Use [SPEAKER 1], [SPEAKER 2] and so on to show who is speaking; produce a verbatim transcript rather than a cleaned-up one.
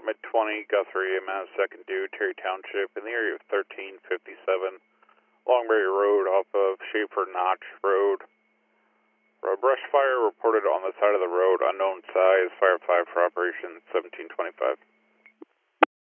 [SPEAKER 1] Department twenty, Guthrie, a man second due, Terry Township, in the area of thirteen fifty-seven Longberry Road off of Schaefer Notch Road. A brush fire reported on the side of the road, unknown size, fire five for operation seventeen twenty-five.